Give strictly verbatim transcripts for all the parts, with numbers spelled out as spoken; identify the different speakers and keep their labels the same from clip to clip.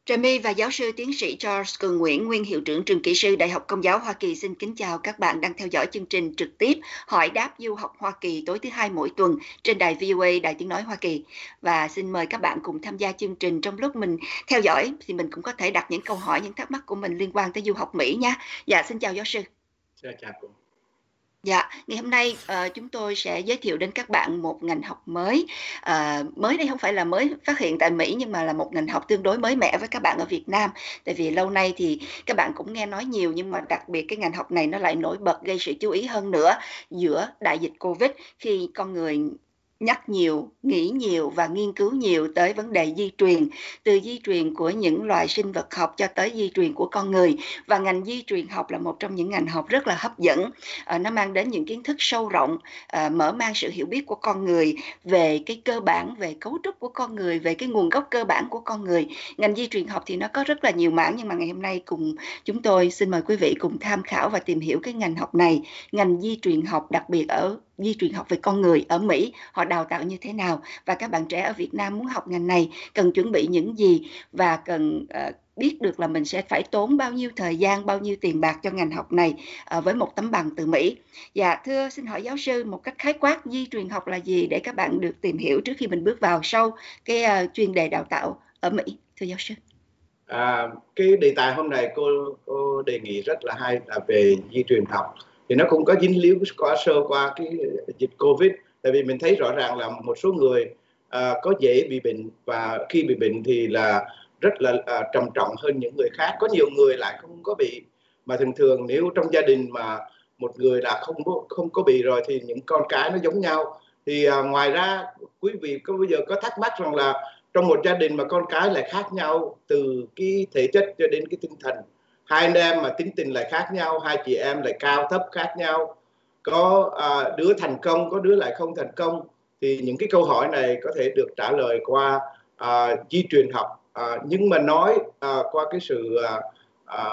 Speaker 1: Trà My và giáo sư tiến sĩ Charles Cường Nguyễn, nguyên hiệu trưởng trường kỹ sư Đại học Công giáo Hoa Kỳ xin kính chào các bạn đang theo dõi chương trình trực tiếp hỏi đáp du học Hoa Kỳ tối thứ hai mỗi tuần trên đài vê o a Đài Tiếng nói Hoa Kỳ. Và xin mời các bạn cùng tham gia chương trình. Trong lúc mình theo dõi thì mình cũng có thể đặt những câu hỏi, những thắc mắc của mình liên quan tới du học Mỹ nha. Dạ, xin chào giáo sư.
Speaker 2: Chào chào cô.
Speaker 1: Dạ, ngày hôm nay uh, chúng tôi sẽ giới thiệu đến các bạn một ngành học mới. Uh, mới đây không phải là mới phát hiện tại Mỹ, nhưng mà là một ngành học tương đối mới mẻ với các bạn ở Việt Nam. Tại vì lâu nay thì các bạn cũng nghe nói nhiều, nhưng mà đặc biệt cái ngành học này nó lại nổi bật gây sự chú ý hơn nữa giữa đại dịch Covid, khi con người nhắc nhiều, nghĩ nhiều và nghiên cứu nhiều tới vấn đề di truyền, từ di truyền của những loài sinh vật học cho tới di truyền của con người. Và ngành di truyền học là một trong những ngành học rất là hấp dẫn. À, nó mang đến những kiến thức sâu rộng, à, mở mang sự hiểu biết của con người về cái cơ bản, về cấu trúc của con người, về cái nguồn gốc cơ bản của con người. Ngành di truyền học thì nó có rất là nhiều mảng, nhưng mà ngày hôm nay cùng chúng tôi xin mời quý vị cùng tham khảo và tìm hiểu cái ngành học này, ngành di truyền học, đặc biệt ở di truyền học về con người ở Mỹ, họ đào tạo như thế nào, và các bạn trẻ ở Việt Nam muốn học ngành này cần chuẩn bị những gì, và cần uh, biết được là mình sẽ phải tốn bao nhiêu thời gian, bao nhiêu tiền bạc cho ngành học này uh, với một tấm bằng từ Mỹ. Dạ, thưa xin hỏi giáo sư một cách khái quát, di truyền học là gì để các bạn được tìm hiểu trước khi mình bước vào sâu cái uh, chuyên đề đào tạo ở Mỹ, thưa giáo sư.
Speaker 2: À, cái đề tài hôm nay cô, cô đề nghị rất là hay, là về di truyền học. Thì nó cũng có dính líu quá sơ qua cái dịch Covid. Tại vì mình thấy rõ ràng là một số người à, có dễ bị bệnh, và khi bị bệnh thì là rất là à, trầm trọng hơn những người khác. Có nhiều người lại không có bị, mà thường thường nếu trong gia đình mà một người là không có, không có bị rồi thì những con cái nó giống nhau. Thì à, ngoài ra quý vị có bây giờ có thắc mắc rằng là trong một gia đình mà con cái lại khác nhau từ cái thể chất cho đến cái tinh thần, hai anh em mà tính tình lại khác nhau, hai chị em lại cao thấp khác nhau, có à, đứa thành công, có đứa lại không thành công, thì những cái câu hỏi này có thể được trả lời qua à, di truyền học. À, nhưng mà nói à, qua cái sự à, à,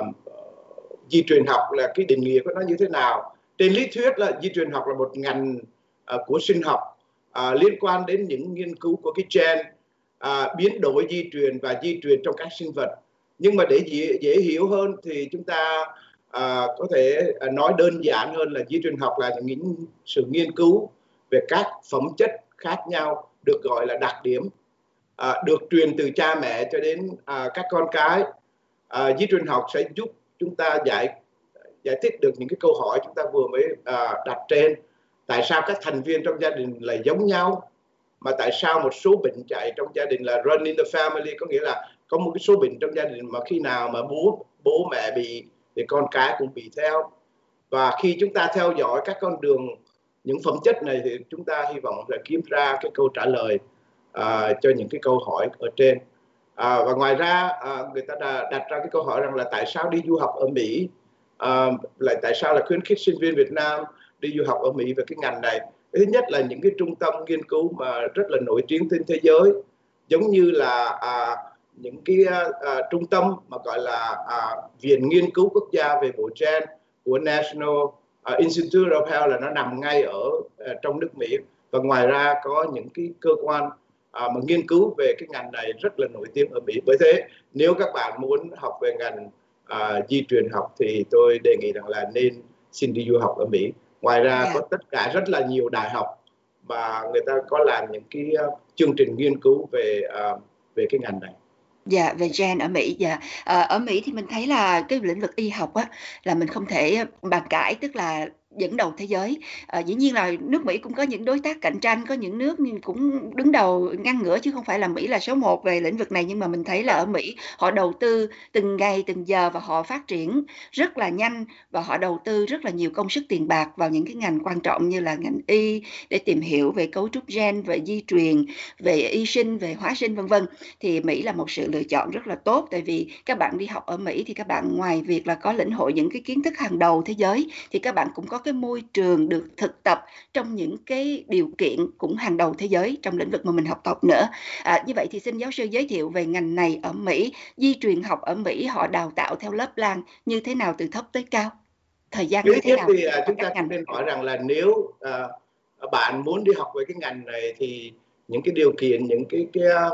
Speaker 2: di truyền học là cái định nghĩa của nó như thế nào. Trên lý thuyết là di truyền học là một ngành à, của sinh học à, liên quan đến những nghiên cứu của cái gen, À, biến đổi di truyền và di truyền trong các sinh vật. Nhưng mà để dễ, dễ hiểu hơn thì chúng ta à, có thể nói đơn giản hơn là di truyền học là những sự nghiên cứu về các phẩm chất khác nhau, được gọi là đặc điểm, à, được truyền từ cha mẹ cho đến à, các con cái. À, di truyền học sẽ giúp chúng ta giải giải thích được những cái câu hỏi chúng ta vừa mới à, đặt trên. Tại sao các thành viên trong gia đình lại giống nhau, mà tại sao một số bệnh chạy trong gia đình là run in the family, có nghĩa là có một cái số bệnh trong gia đình mà khi nào mà bố bố mẹ bị thì con cái cũng bị theo. Và khi chúng ta theo dõi các con đường, những phẩm chất này, thì chúng ta hy vọng là kiếm ra cái câu trả lời à, cho những cái câu hỏi ở trên. À, và ngoài ra à, người ta đã đặt ra cái câu hỏi rằng là tại sao đi du học ở Mỹ, à, lại tại sao là khuyến khích sinh viên Việt Nam đi du học ở Mỹ về cái ngành này. Thứ nhất là những cái trung tâm nghiên cứu mà rất là nổi tiếng trên thế giới, giống như là à, những cái à, trung tâm mà gọi là à, Viện Nghiên cứu Quốc gia về bộ gen của National uh, Institute of Health, là nó nằm ngay ở uh, trong nước Mỹ. Và ngoài ra có những cái cơ quan uh, mà nghiên cứu về cái ngành này rất là nổi tiếng ở Mỹ. Bởi thế nếu các bạn muốn học về ngành uh, di truyền học thì tôi đề nghị rằng là nên xin đi du học ở Mỹ. Ngoài ra yeah. có tất cả rất là nhiều đại học và người ta có làm những cái uh, chương trình nghiên cứu về uh, về cái ngành này.
Speaker 1: Dạ, về gen ở Mỹ. Dạ, à, ở Mỹ thì mình thấy là cái lĩnh vực y học á là mình không thể bàn cãi, tức là dẫn đầu thế giới. À, dĩ nhiên là nước Mỹ cũng có những đối tác cạnh tranh, có những nước nhưng cũng đứng đầu ngang ngửa, chứ không phải là Mỹ là số một về lĩnh vực này. Nhưng mà mình thấy là ở Mỹ họ đầu tư từng ngày từng giờ và họ phát triển rất là nhanh, và họ đầu tư rất là nhiều công sức tiền bạc vào những cái ngành quan trọng như là ngành y, để tìm hiểu về cấu trúc gen, về di truyền, về y sinh, về hóa sinh vân vân. Thì Mỹ là một sự lựa chọn rất là tốt, tại vì các bạn đi học ở Mỹ thì các bạn ngoài việc là có lĩnh hội những cái kiến thức hàng đầu thế giới, thì các bạn cũng có cái môi trường được thực tập trong những cái điều kiện cũng hàng đầu thế giới trong lĩnh vực mà mình học tập nữa. À, như vậy thì xin giáo sư giới thiệu về ngành này ở Mỹ, di truyền học ở Mỹ họ đào tạo theo lớp lang như thế nào, từ thấp tới cao, thời gian như thế nào?
Speaker 2: Thì chúng ta nên hỏi rằng là nếu uh, bạn muốn đi học về cái ngành này thì những cái điều kiện, những cái cái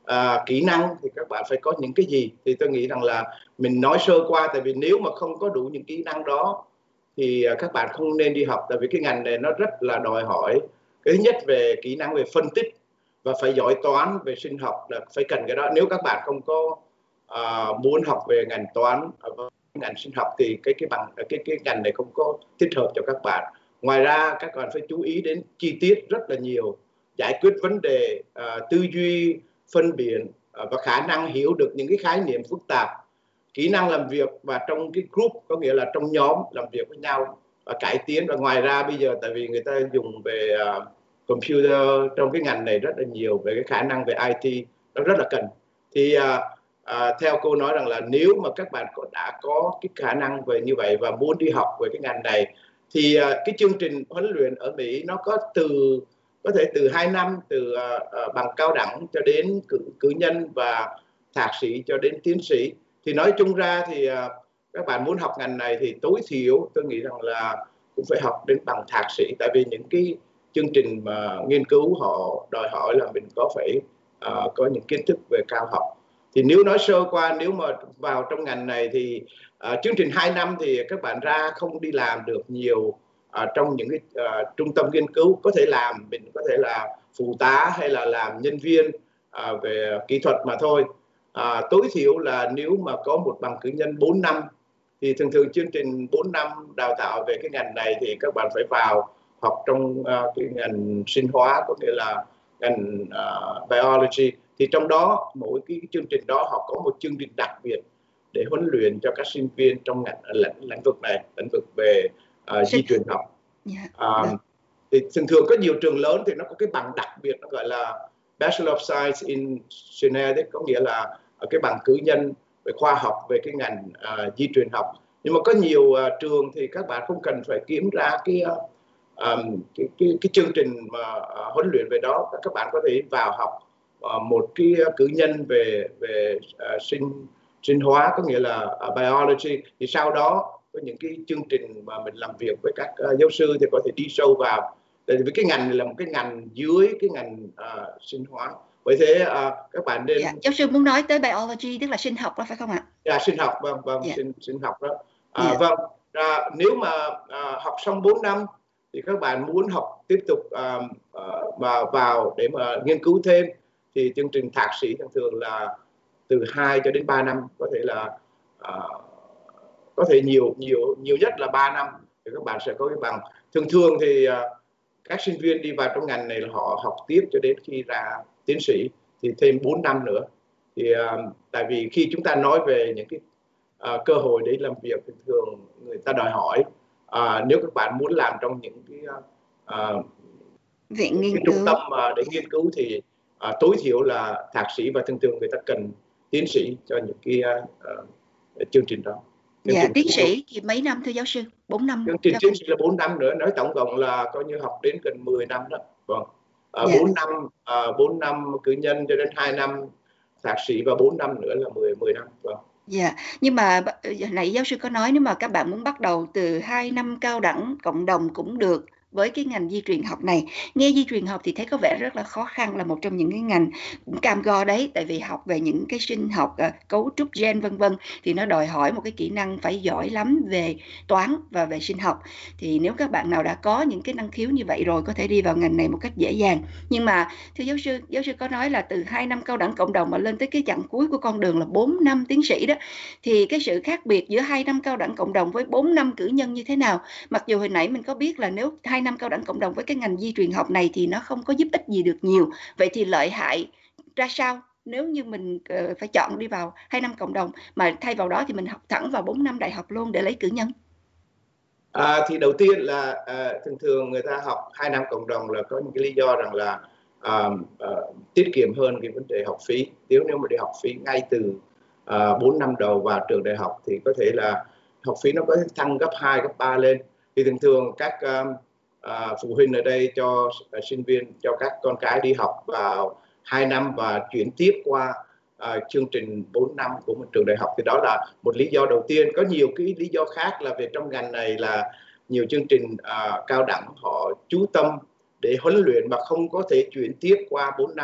Speaker 2: à, kỹ năng thì các bạn phải có những cái gì. Thì tôi nghĩ rằng là mình nói sơ qua, tại vì nếu mà không có đủ những kỹ năng đó thì à, các bạn không nên đi học, tại vì cái ngành này nó rất là đòi hỏi cái thứ nhất về kỹ năng về phân tích, và phải giỏi toán về sinh học, là phải cần cái đó. Nếu các bạn không có à, muốn học về ngành toán và ngành sinh học thì cái cái bằng cái cái ngành này không có thích hợp cho các bạn. Ngoài ra các bạn phải chú ý đến chi tiết rất là nhiều, giải quyết vấn đề, à, tư duy phân biệt, à, và khả năng hiểu được những cái khái niệm phức tạp, kỹ năng làm việc và trong cái group, có nghĩa là trong nhóm làm việc với nhau và cải tiến. Và ngoài ra bây giờ tại vì người ta dùng về uh, computer trong cái ngành này rất là nhiều, về cái khả năng về i tê nó rất là cần. Thì uh, uh, theo cô nói rằng là nếu mà các bạn có, đã có cái khả năng về như vậy và muốn đi học về cái ngành này thì uh, cái chương trình huấn luyện ở Mỹ nó có từ có thể từ hai năm, từ uh, uh, bằng cao đẳng cho đến cử, cử nhân và thạc sĩ cho đến tiến sĩ. Thì nói chung ra thì uh, các bạn muốn học ngành này thì tối thiểu tôi nghĩ rằng là cũng phải học đến bằng thạc sĩ, tại vì những cái chương trình mà nghiên cứu họ đòi hỏi là mình có phải uh, có những kiến thức về cao học. Thì nếu nói sơ qua, nếu mà vào trong ngành này thì uh, chương trình hai năm thì các bạn ra không đi làm được nhiều uh, trong những cái uh, trung tâm nghiên cứu. Có thể làm, mình có thể là phụ tá hay là làm nhân viên uh, về kỹ thuật mà thôi. À, tối thiểu là nếu mà có một bằng cử nhân bốn năm thì thường thường chương trình bốn năm đào tạo về cái ngành này thì các bạn phải vào học trong uh, cái ngành sinh hóa, có nghĩa là ngành uh, biology. Thì trong đó mỗi cái chương trình đó họ có một chương trình đặc biệt để huấn luyện cho các sinh viên trong ngành lĩnh, lĩnh vực này, lĩnh vực về uh, di truyền học.
Speaker 1: Yeah.
Speaker 2: Uh, thì thường thường có nhiều trường lớn thì nó có cái bằng đặc biệt, nó gọi là Bachelor of Science in Genetics, có nghĩa là cái bằng cử nhân về khoa học về cái ngành uh, di truyền học. Nhưng mà có nhiều uh, trường thì các bạn không cần phải kiếm ra cái, uh, um, cái, cái, cái chương trình mà uh, huấn luyện về đó. Các bạn có thể vào học uh, một cái cử nhân về về uh, sinh sinh hóa, có nghĩa là uh, biology. Thì sau đó có những cái chương trình mà mình làm việc với các uh, giáo sư thì có thể đi sâu vào. Tại vì cái ngành này là một cái ngành dưới cái ngành uh, sinh hóa. Bởi thế uh, các bạn nên...
Speaker 1: Dạ. Giáo sư muốn nói tới biology, tức là sinh học đó phải không ạ?
Speaker 2: Dạ, sinh học, vâng, vâng,
Speaker 1: Dạ.
Speaker 2: sinh, sinh học đó. À,
Speaker 1: Dạ.
Speaker 2: Vâng, à, nếu mà à, học xong bốn năm thì các bạn muốn học tiếp tục à, à, mà vào để mà nghiên cứu thêm thì chương trình thạc sĩ thường thường là từ hai cho đến ba năm, có thể là à, có thể nhiều nhiều nhiều nhất là ba năm thì các bạn sẽ có cái bằng. Thường thường thì à, các sinh viên đi vào trong ngành này là họ học tiếp cho đến khi ra tiến sĩ thì thêm bốn năm nữa. Thì uh, tại vì khi chúng ta nói về những cái uh, cơ hội để làm việc thì thường người ta đòi hỏi uh, nếu các bạn muốn làm trong những cái, uh,
Speaker 1: viện nghiên
Speaker 2: cái
Speaker 1: cứu
Speaker 2: trung tâm uh, để nghiên cứu thì uh, tối thiểu là thạc sĩ, và thường thường người ta cần tiến sĩ cho những cái uh, uh, chương trình đó.
Speaker 1: Chương dạ, trình tiến sĩ thì mấy năm thưa giáo sư? bốn năm.
Speaker 2: Chương trình tiến sĩ là bốn năm nữa, nói tổng cộng là coi như học đến gần mười năm đó. Vâng. À, dạ. bốn năm à, bốn năm cử nhân cho đến hai năm thạc sĩ và bốn năm nữa là mười mười năm. Vâng.
Speaker 1: Dạ, nhưng mà nãy giáo sư có nói nếu mà các bạn muốn bắt đầu từ hai năm cao đẳng cộng đồng cũng được với cái ngành di truyền học này. Nghe di truyền học thì thấy có vẻ rất là khó khăn, là một trong những cái ngành cam go đấy, tại vì học về những cái sinh học, cấu trúc gen vân vân thì nó đòi hỏi một cái kỹ năng phải giỏi lắm về toán và về sinh học. Thì nếu các bạn nào đã có những cái năng khiếu như vậy rồi có thể đi vào ngành này một cách dễ dàng. Nhưng mà thưa giáo sư, giáo sư có nói là từ hai năm cao đẳng cộng đồng mà lên tới cái chặng cuối của con đường là bốn năm tiến sĩ đó, thì cái sự khác biệt giữa hai năm cao đẳng cộng đồng với bốn năm cử nhân như thế nào? Mặc dù hồi nãy mình có biết là nếu hai năm cao đẳng cộng đồng với cái ngành di truyền học này thì nó không có giúp ích gì được nhiều. Vậy thì lợi hại ra sao nếu như mình uh, phải chọn đi vào hai năm cộng đồng mà thay vào đó thì mình học thẳng vào bốn năm đại học luôn để lấy cử nhân?
Speaker 2: À, thì đầu tiên là à, thường thường người ta học hai năm cộng đồng là có những cái lý do rằng là à, à, tiết kiệm hơn cái vấn đề học phí. Nếu nếu mà đi học phí ngay từ à, bốn năm đầu vào trường đại học thì có thể là học phí nó có thể tăng gấp hai, gấp ba lên. Thì thường thường các à, à, phụ huynh ở đây cho à, sinh viên, cho các con cái đi học vào hai năm và chuyển tiếp qua à, chương trình bốn năm của một trường đại học. Thì đó là một lý do đầu tiên. Có nhiều cái lý do khác là về trong ngành này là nhiều chương trình à, cao đẳng họ chú tâm để huấn luyện mà không có thể chuyển tiếp qua bốn năm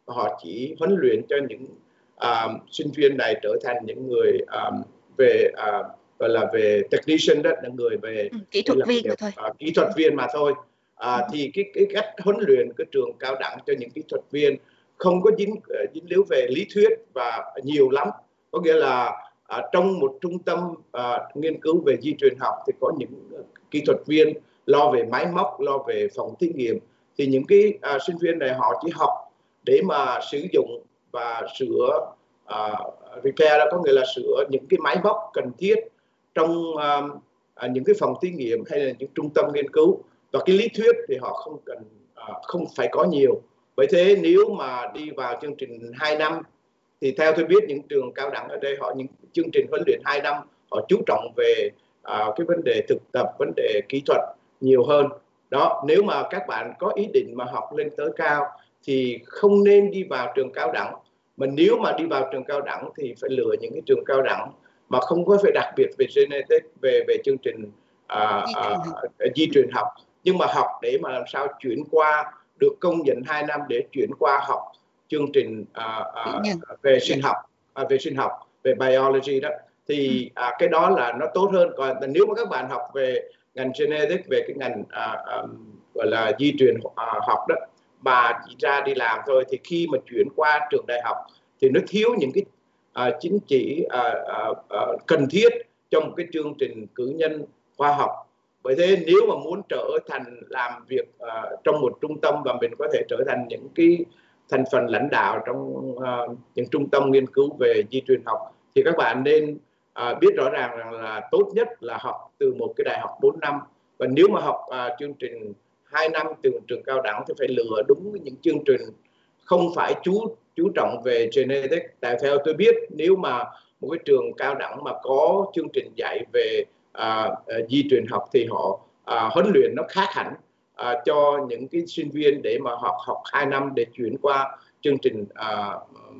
Speaker 2: họ chỉ huấn luyện cho những uh, sinh viên này trở thành những người um, về uh, gọi là về technician, đó là người về
Speaker 1: ừ, kỹ thuật viên mà thôi,
Speaker 2: uh, kỹ thuật viên mà thôi. Uh, thì cái cái cách huấn luyện cái trường cao đẳng cho những kỹ thuật viên không có dính uh, dính líu về lý thuyết và nhiều lắm. Có nghĩa là uh, trong một trung tâm uh, nghiên cứu về di truyền học thì có những uh, kỹ thuật viên lo về máy móc, lo về phòng thí nghiệm. Thì những cái uh, sinh viên này họ chỉ học để mà sử dụng và sửa uh, repair, đó có nghĩa là sửa những cái máy móc cần thiết trong uh, uh, những cái phòng thí nghiệm hay là những trung tâm nghiên cứu. Và cái lý thuyết thì họ không cần uh, không phải có nhiều. Bởi thế nếu mà đi vào chương trình hai năm thì theo tôi biết những trường cao đẳng ở đây họ những chương trình huấn luyện hai năm họ chú trọng về uh, cái vấn đề thực tập, vấn đề kỹ thuật nhiều hơn. Đó, nếu mà các bạn có ý định mà học lên tới cao thì không nên đi vào trường cao đẳng. Mà nếu mà đi vào trường cao đẳng thì phải lựa những cái trường cao đẳng mà không có phải đặc biệt về genetic, về về chương trình uh, uh, di truyền học, nhưng mà học để mà làm sao chuyển qua được công nhận hai năm để chuyển qua học chương trình uh, uh, về sinh học, uh, về sinh học, về biology đó. Thì uh, cái đó là nó tốt hơn. Còn nếu mà các bạn học về ngành genetic, về cái ngành uh, um, gọi là di truyền uh, học đó, mà chỉ ra đi làm thôi, thì khi mà chuyển qua trường đại học thì nó thiếu những cái uh, chính trị uh, uh, uh, cần thiết trong một cái chương trình cử nhân khoa học. Bởi thế nếu mà muốn trở thành làm việc uh, trong một trung tâm và mình có thể trở thành những cái thành phần lãnh đạo trong uh, những trung tâm nghiên cứu về di truyền học, thì các bạn nên uh, biết rõ ràng rằng là tốt nhất là học từ một cái đại học bốn năm. Và nếu mà học uh, chương trình hai năm từ trường cao đẳng thì phải lựa đúng những chương trình không phải chú chú trọng về genetic. Tại theo tôi biết, nếu mà một cái trường cao đẳng mà có chương trình dạy về uh, uh, di truyền học thì họ uh, huấn luyện nó khác hẳn uh, cho những cái sinh viên để mà học học hai năm để chuyển qua chương trình uh,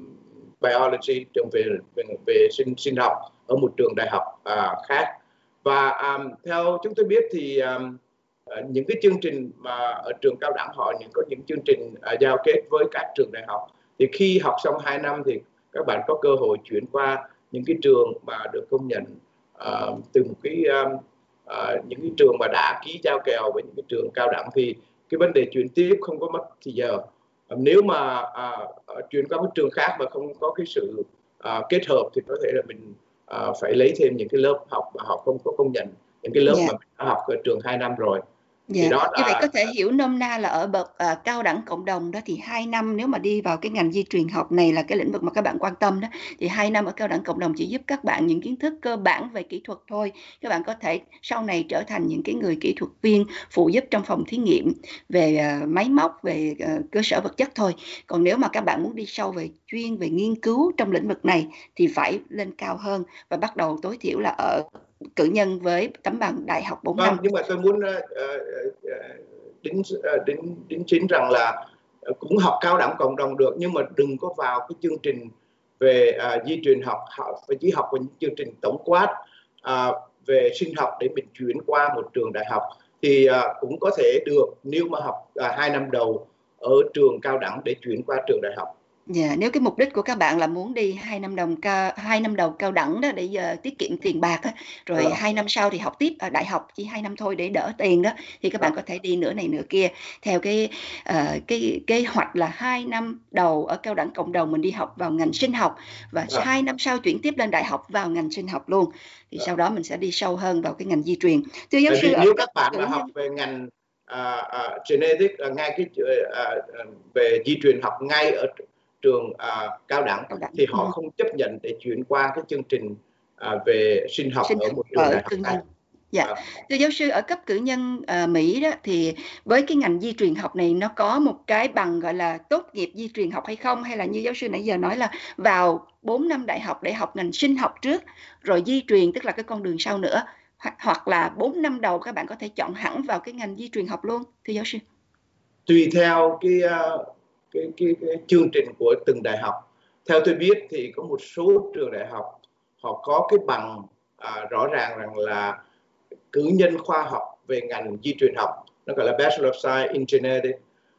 Speaker 2: biology, trường về về, về sinh sinh học ở một trường đại học uh, khác. Và um, theo chúng tôi biết thì um, uh, những cái chương trình mà ở trường cao đẳng họ những có những chương trình uh, giao kết với các trường đại học, thì khi học xong hai năm thì các bạn có cơ hội chuyển qua những cái trường mà được công nhận uh, từ một cái um, uh, những cái trường mà đã ký giao kèo với những cái trường cao đẳng, thì cái vấn đề chuyển tiếp không có mất thì giờ. Uh, nếu mà uh, chuyển qua một trường khác mà không có cái sự uh, kết hợp thì có thể là mình uh, phải lấy thêm những cái lớp học mà họ không có công nhận, những cái lớp yeah. mà mình đã học ở trường hai năm rồi.
Speaker 1: Dạ. Thì đó là... Như vậy có thể hiểu nôm na là ở bậc uh, cao đẳng cộng đồng đó thì hai năm, nếu mà đi vào cái ngành di truyền học này là cái lĩnh vực mà các bạn quan tâm đó, thì hai năm ở cao đẳng cộng đồng chỉ giúp các bạn những kiến thức cơ bản về kỹ thuật thôi. Các bạn có thể sau này trở thành những cái người kỹ thuật viên phụ giúp trong phòng thí nghiệm về uh, máy móc, về uh, cơ sở vật chất thôi. Còn nếu mà các bạn muốn đi sâu về chuyên về nghiên cứu trong lĩnh vực này thì phải lên cao hơn và bắt đầu tối thiểu là ở cử nhân với tấm bằng đại học bốn
Speaker 2: vâng,
Speaker 1: năm.
Speaker 2: Nhưng mà tôi muốn uh, uh, đính, uh, đính, đính chính rằng là uh, cũng học cao đẳng cộng đồng được, nhưng mà đừng có vào cái chương trình về uh, di truyền học, học phải chỉ học những chương trình tổng quát uh, về sinh học để mình chuyển qua một trường đại học thì uh, cũng có thể được nếu mà học uh, hai năm đầu ở trường cao đẳng để chuyển qua trường đại học.
Speaker 1: Dạ, nếu cái mục đích của các bạn là muốn đi hai năm đồng cao hai năm đầu cao đẳng đó để giờ tiết kiệm tiền bạc á, rồi
Speaker 2: Ờ.
Speaker 1: hai năm sau thì học tiếp ở đại học chỉ hai năm thôi để đỡ tiền đó, thì các bạn có thể đi nửa này nửa kia theo cái uh, cái kế hoạch là hai năm đầu ở cao đẳng cộng đồng mình đi học vào ngành sinh học và
Speaker 2: Ờ.
Speaker 1: hai năm sau chuyển tiếp lên đại học vào ngành sinh học luôn, thì ờ. sau đó mình sẽ đi sâu hơn vào cái ngành di truyền.
Speaker 2: Thưa giáo sư, nếu các bạn mà học về ngành uh, uh, genetic uh, ngay cái uh, uh, về di truyền học ngay ở trường uh, cao đẳng, cao đẳng thì họ ừ. không chấp nhận để chuyển qua cái chương trình uh, về sinh học sinh ở một trường đại học khác.
Speaker 1: Dạ, à. Thưa giáo sư, ở cấp cử nhân uh, Mỹ đó thì với cái ngành di truyền học này nó có một cái bằng gọi là tốt nghiệp di truyền học hay không, hay là như giáo sư nãy giờ nói là vào bốn năm đại học để học ngành sinh học trước rồi di truyền tức là cái con đường sau nữa, hoặc hoặc là bốn năm đầu các bạn có thể chọn hẳn vào cái ngành di truyền học luôn, thưa giáo sư?
Speaker 2: Tùy theo cái uh... Cái, cái, cái chương trình của từng đại học. Theo tôi biết thì có một số trường đại học họ có cái bằng à, rõ ràng rằng là cử nhân khoa học về ngành di truyền học, nó gọi là Bachelor of Science in Genetics.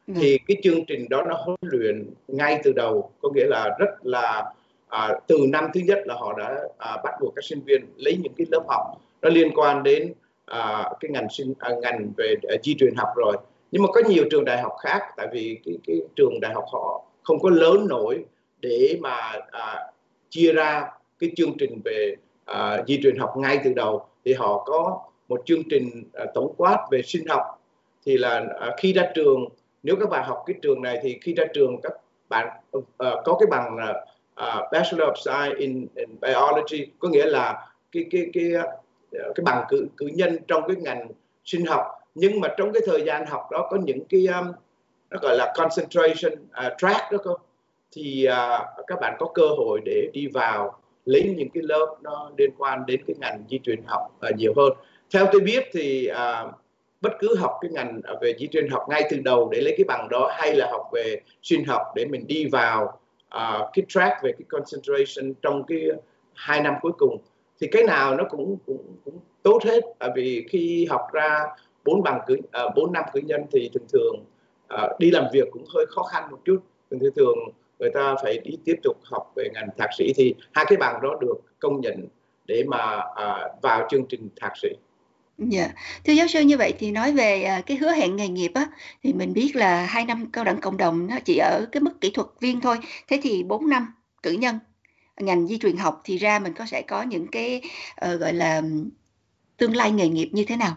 Speaker 1: Vâng.
Speaker 2: thì cái chương trình đó nó huấn luyện ngay từ đầu, có nghĩa là rất là à, từ năm thứ nhất là họ đã à, bắt buộc các sinh viên lấy những cái lớp học nó liên quan đến à, cái ngành sinh à, ngành về à, di truyền học rồi. Nhưng mà có nhiều trường đại học khác, tại vì cái, cái trường đại học họ không có lớn nổi để mà à, chia ra cái chương trình về à, di truyền học ngay từ đầu, thì họ có một chương trình à, tổng quát về sinh học. Thì là à, khi ra trường, nếu các bạn học cái trường này thì khi ra trường các bạn uh, có cái bằng là uh, Bachelor of Science in, in Biology, có nghĩa là cái cái cái cái bằng cử cử nhân trong cái ngành sinh học. Nhưng mà trong cái thời gian học đó có những cái um, nó gọi là concentration uh, track đó cơ, thì uh, các bạn có cơ hội để đi vào lấy những cái lớp nó liên quan đến cái ngành di truyền học uh, nhiều hơn. Theo tôi biết thì uh, bất cứ học cái ngành về di truyền học ngay từ đầu để lấy cái bằng đó, hay là học về sinh học để mình đi vào uh, cái track về cái concentration trong cái hai năm cuối cùng, thì cái nào nó cũng cũng cũng tốt hết. Bởi vì khi học ra bốn bằng cử uh, bốn năm cử nhân thì thường thường uh, đi làm việc cũng hơi khó khăn một chút. Thường thường người ta phải đi tiếp tục học về ngành thạc sĩ, thì hai cái bằng đó được công nhận để mà uh, vào chương trình thạc sĩ.
Speaker 1: Dạ. Thưa giáo sư, như vậy thì nói về à, cái hứa hẹn nghề nghiệp á, thì mình biết là hai năm cao đẳng cộng đồng nó chỉ ở cái mức kỹ thuật viên thôi. Thế thì bốn năm cử nhân ngành di truyền học thì ra mình có sẽ có những cái uh, gọi là tương lai nghề nghiệp như thế nào?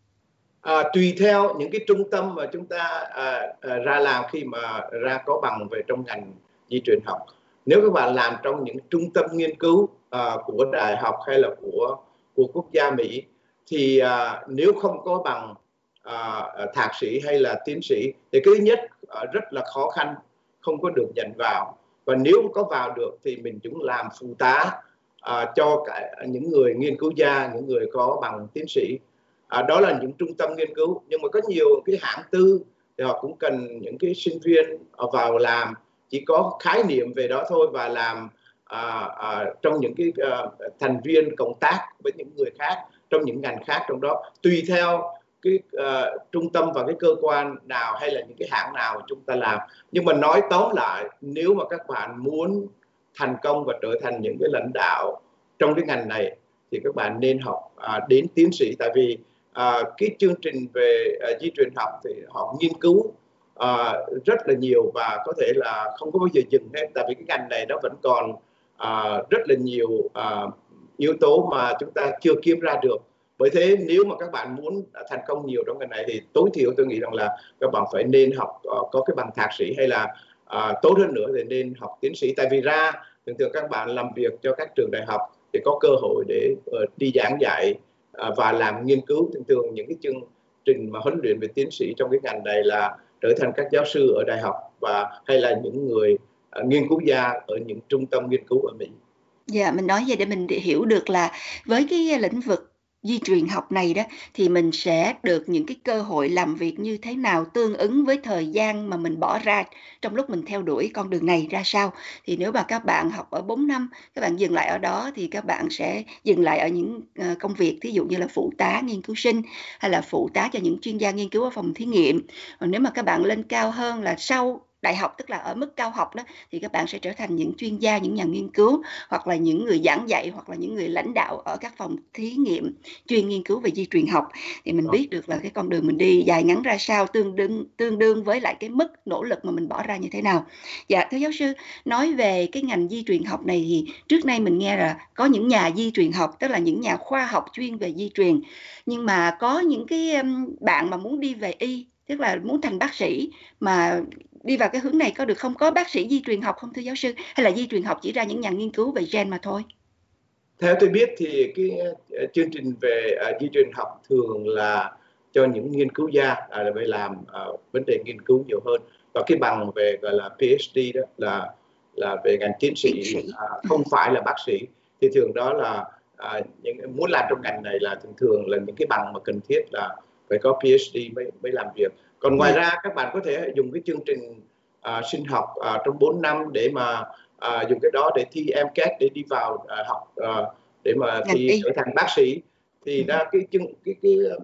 Speaker 2: À, tùy theo những cái trung tâm mà chúng ta à, à, ra làm khi mà ra có bằng về trong ngành di truyền học. Nếu các bạn làm trong những trung tâm nghiên cứu à, của đại học hay là của của quốc gia Mỹ, thì à, nếu không có bằng à, thạc sĩ hay là tiến sĩ thì cái thứ nhất à, rất là khó khăn, không có được nhận vào. Và nếu có vào được thì mình cũng làm phụ tá à, cho cả những người nghiên cứu gia, những người có bằng tiến sĩ. À, đó là những trung tâm nghiên cứu. Nhưng mà có nhiều cái hãng tư thì họ cũng cần những cái sinh viên vào làm chỉ có khái niệm về đó thôi, và làm à, à, trong những cái à, thành viên cộng tác với những người khác trong những ngành khác trong đó, tùy theo cái à, trung tâm và cái cơ quan nào hay là những cái hãng nào chúng ta làm. Nhưng mà nói tóm lại, nếu mà các bạn muốn thành công và trở thành những cái lãnh đạo trong cái ngành này thì các bạn nên học à, đến tiến sĩ. Tại vì À, cái chương trình về à, di truyền học thì họ nghiên cứu à, rất là nhiều và có thể là không có bao giờ dừng hết. Tại vì cái ngành này nó vẫn còn à, rất là nhiều à, yếu tố mà chúng ta chưa kiếm ra được. Bởi thế nếu mà các bạn muốn thành công nhiều trong ngành này thì tối thiểu tôi nghĩ rằng là các bạn phải nên học uh, có cái bằng thạc sĩ, hay là uh, tốt hơn nữa thì nên học tiến sĩ. Tại vì ra thường thường các bạn làm việc cho các trường đại học thì có cơ hội để uh, đi giảng dạy và làm nghiên cứu. Thường thường những cái chương trình mà huấn luyện về tiến sĩ trong cái ngành này là trở thành các giáo sư ở đại học, và hay là những người uh, nghiên cứu gia ở những trung tâm nghiên cứu ở Mỹ.
Speaker 1: Dạ, mình nói vậy để mình hiểu được là với cái lĩnh vực di truyền học này đó thì mình sẽ được những cái cơ hội làm việc như thế nào tương ứng với thời gian mà mình bỏ ra trong lúc mình theo đuổi con đường này ra sao. Thì nếu mà các bạn học ở bốn năm, các bạn dừng lại ở đó thì các bạn sẽ dừng lại ở những công việc thí dụ như là phụ tá nghiên cứu sinh, hay là phụ tá cho những chuyên gia nghiên cứu ở phòng thí nghiệm. Còn nếu mà các bạn lên cao hơn là sau đại học, tức là ở mức cao học đó, thì các bạn sẽ trở thành những chuyên gia, những nhà nghiên cứu, hoặc là những người giảng dạy, hoặc là những người lãnh đạo ở các phòng thí nghiệm chuyên nghiên cứu về di truyền học. Thì mình biết được là cái con đường mình đi dài ngắn ra sao, tương đương tương đương với lại cái mức nỗ lực mà mình bỏ ra như thế nào. Dạ, thưa giáo sư, nói về cái ngành di truyền học này thì trước nay mình nghe là có những nhà di truyền học, tức là những nhà khoa học chuyên về di truyền, nhưng mà có những cái bạn mà muốn đi về y, tức là muốn thành bác sĩ mà đi vào cái hướng này có được không? Có bác sĩ di truyền học không thưa giáo sư? Hay là di truyền học chỉ ra những nhà nghiên cứu về gen mà thôi?
Speaker 2: Theo tôi biết thì cái uh, chương trình về uh, di truyền học thường là cho những nghiên cứu gia là phải làm uh, vấn đề nghiên cứu nhiều hơn. Và cái bằng về gọi là PhD đó là là về ngành tiến sĩ,
Speaker 1: Tiến sĩ.
Speaker 2: uh, không phải là bác sĩ. Thì thường đó là uh, những muốn làm trong ngành này là thường thường là những cái bằng mà cần thiết là phải có PhD mới mới làm việc. Còn ngoài
Speaker 1: Yeah.
Speaker 2: ra các bạn có thể dùng cái chương trình uh, sinh học uh, trong bốn năm để mà À, dùng cái đó để thi em két để đi vào à, học à, để mà
Speaker 1: Ngành
Speaker 2: thi
Speaker 1: y.
Speaker 2: trở thành bác sĩ. Thì
Speaker 1: Ừ.
Speaker 2: ra cái chương cái cái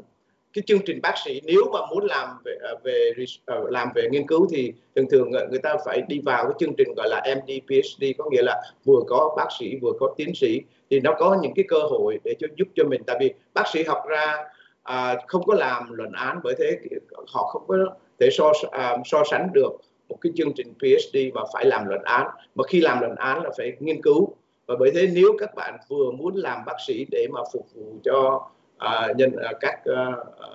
Speaker 2: cái chương trình bác sĩ nếu mà muốn làm về, về làm về nghiên cứu thì thường thường người ta phải đi vào cái chương trình gọi là em đê PhD, có nghĩa là vừa có bác sĩ vừa có tiến sĩ, thì nó có những cái cơ hội để cho giúp cho mình, tại vì bác sĩ học ra à, không có làm luận án, bởi thế họ không có thể so à, so sánh được một cái chương trình PhD mà phải làm luận án, mà khi làm luận án là phải nghiên cứu. Và bởi thế nếu các bạn vừa muốn làm bác sĩ để mà phục vụ cho à, nhân à, các à,